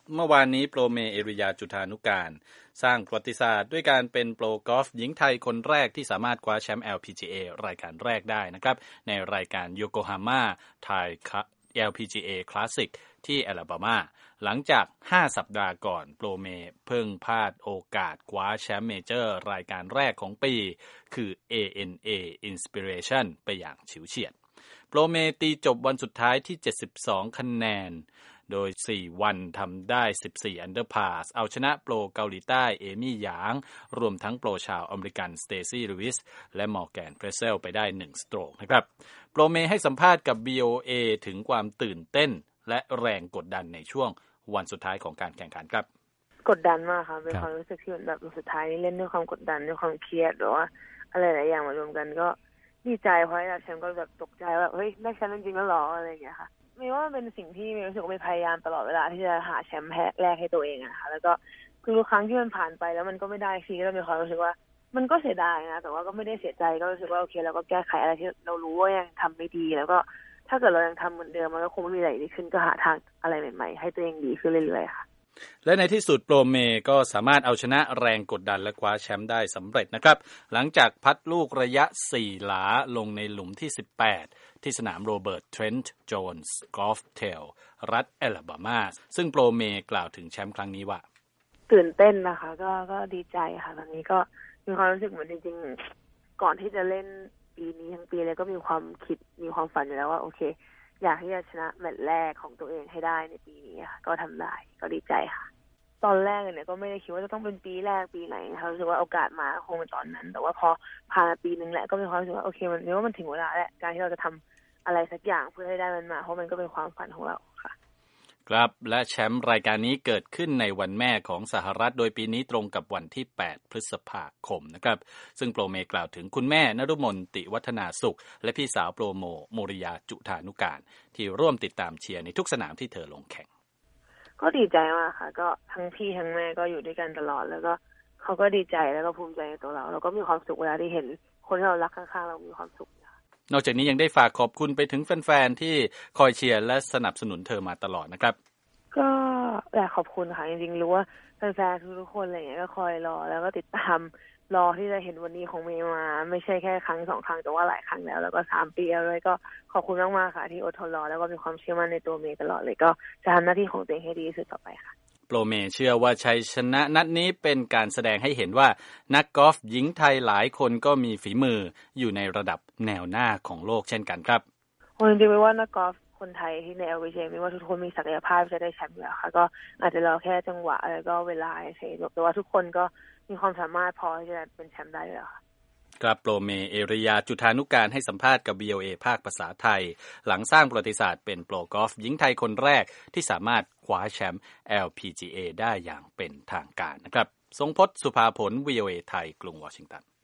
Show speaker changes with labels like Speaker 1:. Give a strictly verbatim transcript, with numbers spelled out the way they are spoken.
Speaker 1: เมื่อวานนี้โปรเมเอริยาจุฑานุการสร้างประวัติศาสตร์ด้วยการเป็นโปรกอล์ฟหญิงไทยคนแรกที่สามารถคว้าแชมป์ แอล พี จี เอ รายการแรกได้นะครับในรายการโยโกฮาม่าไทย แอล พี จี เอ Classic ที่แอลาบามาหลังจากห้าสัปดาห์ก่อนโปรเมเพิ่งพลาดโอกาสคว้าแชมป์เมเจอร์รายการแรกของปีคือ เอ เอ็น เอ Inspiration ไปอย่างฉิวเฉียดโปรเมตีจบวันสุดท้ายที่เจ็ดสิบสองคะแนนโดยสี่วันทำได้สิบสี่อันเดอร์พาสเอาชนะโปรเกาหลีใต้เอมี่หยางรวมทั้งโปรชาวอเมริกันสเตซี่ลูอิสและมอร์แกนเพรสเซลไปได้หนึ่งสโตรกนะครับโปรเมให้สัมภาษณ์กับ วี โอ เอ ถึงความตื่นเต้นและแรงกดดันในช่วงวันสุดท้ายของการแข่งขันครับ
Speaker 2: กดดันมากค่ะเป็นความรู้สึกที่แบบสุดท้ายเล่นด้วยความกดดันด้วยความเครียดหรือว่าอะไรหลายอย่างมารวมกันก็ดีใจเพราะได้แชมป์ก็แบบตกใจว่าเฮ้ยได้แชมป์จริงๆแล้วหรออะไรอย่างเงี้ยค่ะไม่ว่าเป็นสิ่งที่มีรู้สึกว่าพยายามตลอดเวลาที่จะหาแชมป์แรกให้ตัวเองอะค่ะแล้วก็คือทุกครั้งที่มันผ่านไปแล้วมันก็ไม่ได้ทีก็มีความรู้สึกว่ามันก็เสียดายนะแต่ว่าก็ไม่ได้เสียใจก็รู้สึกว่าโอเคเราก็แก้ไขอะไรที่เรารู้ว่ายังทำไม่ดีแล้วก็ถ้าเกิดเรายังทำเหมือนเดิมมันก็คงไม่มีอะไรดีขึ้นก็หาทางอะไรใหม่ๆให้ตัวเองดีขึ้นเรื่อยๆค่ะ
Speaker 1: และในที่สุดโปรเมก็สามารถเอาชนะแรงกดดันและคว้าแชมป์ได้สำเร็จนะครับหลังจากพัดลูกระยะสี่หลาลงในหลุมที่สิบแปดที่สนามโรเบิร์ตเทรนต์โจนส์กอล์ฟเทลรัฐแอลาบามาซึ่งโปรเมกล่าวถึงแชมป์ครั้งนี้ว่า
Speaker 2: ตื่นเต้นนะคะก็ก็ดีใจค่ะตอนนี้ก็มีความรู้สึกเหมือนจริงๆก่อนที่จะเล่นปีนี้ทั้งปีเลยก็มีความคิดมีความฝันอยู่แล้วว่าโอเคอยากที่จะชนะแมตช์แรกของตัวเองให้ได้ในปีนี้ค่ะก็ทำได้ก็ดีใจค่ะตอนแรกเนี่ยก็ไม่ได้คิดว่าจะต้องเป็นปีแรกปีไหนค่ะรู้สึกว่าโอกาสมาคงเป็นตอนนั้นแต่ว่าพอผ่านปีนึงแล้วก็มีความรู้สึกว่าโอเคมันนี่ว่ามันถึงเวลาแล้วการที่เราจะทำอะไรสักอย่างเพื่อให้ได้มันมาเพราะมันก็เป็นความฝันของเราค่ะ
Speaker 1: ครับและแชมป์รายการนี้เกิดขึ้นในวันแม่ของสหรัฐโดยปีนี้ตรงกับวันที่แปดพฤษภาคมนะครับซึ่งโปรเมกล่าวถึงคุณแม่นฤมลติวัฒนาสุขและพี่สาวโปรโมโมริยาจุฑานุการที่ร่วมติดตามเชียร์ในทุกสนามที่เธอลงแข่ง
Speaker 2: ก็ดีใจมากค่ะก็ทั้งพี่ทั้งแม่ก็อยู่ด้วยกันตลอดแล้วก็เขาก็ดีใจแล้วก็ภูมิใจในตัวเราเราก็มีความสุขเวลาที่เห็นคนที่เรารักข้างๆเรามีความสุข
Speaker 1: นอกจากนี้ยังได้ฝากขอบคุณไปถึงแฟนๆที่คอยเชียร์และสนับสนุนเธอมาตลอดนะครับ
Speaker 2: ก็อยากขอบคุณค่ะจริงๆรู้ว่าแฟนๆทุกๆคนอะไรอย่างเงี้ยก็คอยรอแล้วก็ติดตามรอที่จะเห็นวันนี้ของเมย์มาไม่ใช่แค่ครั้งสองครั้งแต่ว่าหลายครั้งแล้วแล้วก็สามปีแล้วเลยก็ขอบคุณมากๆค่ะที่อดทนรอแล้วก็มีความเชื่อมั่นในตัวเมย์ตลอดเลยก็จะทำหน้าที่ของตัวเองให้ดีที่สุดต่อไปค่ะ
Speaker 1: โปรเมเชื่อว่าชัยชนะนัดนี้เป็นการแสดงให้เห็นว่านักกอล์ฟหญิงไทยหลายคนก็มีฝีมืออยู่ในระดับแนวหน้าของโลกเช่นกันครับ
Speaker 2: จริงๆไม่ว่านักกอล์ฟคนไทยที่ใน แอล พี จี เอ ไม่ว่าทุกคนมีศักยภาพจะได้แชมป์แล้วค่ะก็อาจจะรอแค่จังหวะแล้วก็เวลาใช่แต่ว่าทุกคนก็มีความสามารถพอที่จะเป็นแชมป์ได้แล้วค่ะ
Speaker 1: ครับโปรเมเอริยาจุฑานุการให้สัมภาษณ์กับ วี โอ เอ ภาคภาษาไทยหลังสร้างประวัติศาสตร์เป็นโปรกอล์ฟหญิงไทยคนแรกที่สามารถคว้าแชมป์ แอล พี จี เอ ได้อย่างเป็นทางการนะครับทรงพจน์ สุภาผล วี โอ เอ ไทยกรุงวอชิงตัน